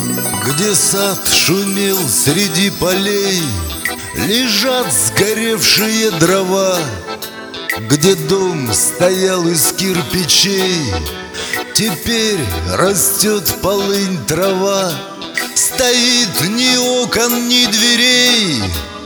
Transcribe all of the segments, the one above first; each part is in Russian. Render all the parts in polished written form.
Где сад шумел среди полей, лежат сгоревшие дрова. Где дом стоял из кирпичей, теперь растет полынь трава. Стоит ни окон, ни дверей,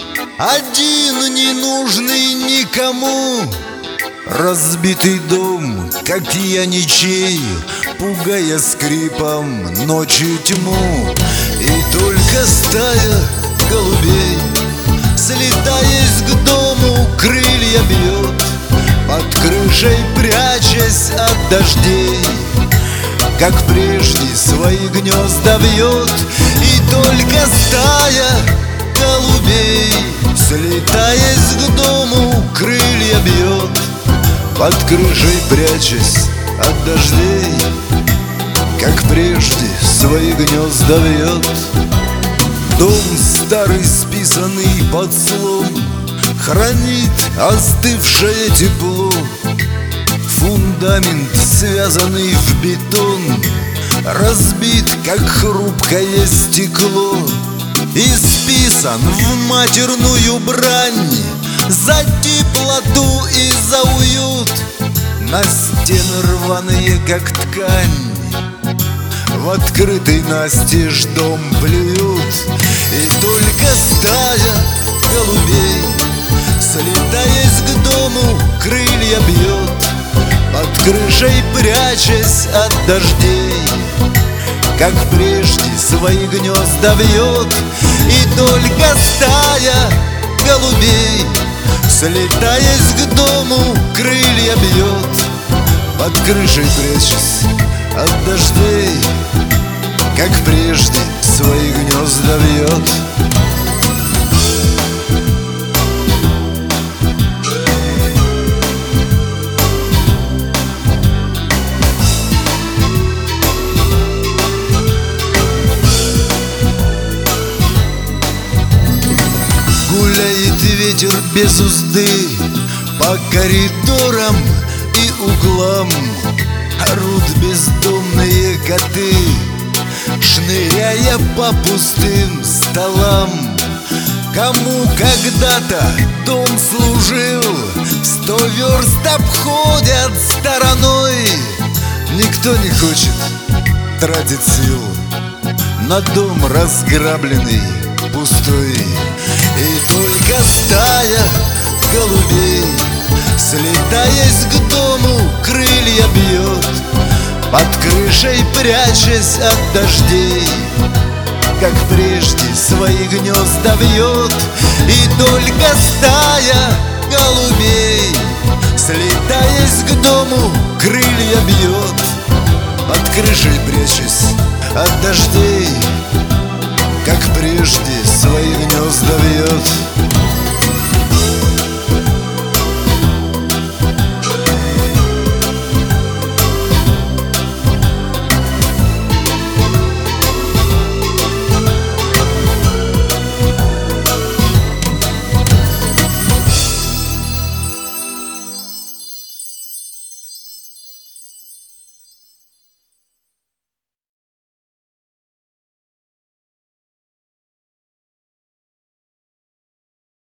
один ненужный никому. Разбитый дом, как я ничей, пугая скрипом ночью тьму. И только стая голубей, слетаясь к дому, крылья бьет, под крышей прячась от дождей. Как прежде свои гнезда вьет, и только стая голубей, слетаясь к дому, крылья бьет, под крышей прячась от дождей. Как прежде свои гнезда вьет. Дом старый, списанный под слом, хранит остывшее тепло. Фундамент, связанный в бетон, разбит, как хрупкое стекло. И списан в матерную брань за теплоту и за уют. На стены рваные, как ткань, в открытый настежь дом плюют. И только стая голубей, слетаясь к дому, крылья бьет, под крышей прячась от дождей. Как прежде свои гнезда вьет, и только стая голубей, слетаясь к дому, крылья бьет, под крышей прячась от дождей. Как прежде свои гнезда вьет. Гуляет ветер без узды по коридорам и углам. Орут бездомные коты, шныряя по пустым столам. Кому когда-то дом служил, 100 верст обходят стороной. Никто не хочет тратить сил на дом разграбленный, пустой. И только стая голубей, слетаясь к дому, крылья бьет, под крышей прячась от дождей. Как прежде свои гнезда вьет, и только стая голубей, слетаясь к дому, крылья бьет, под крышей прячась от дождей. Как прежде свои гнезда вьет.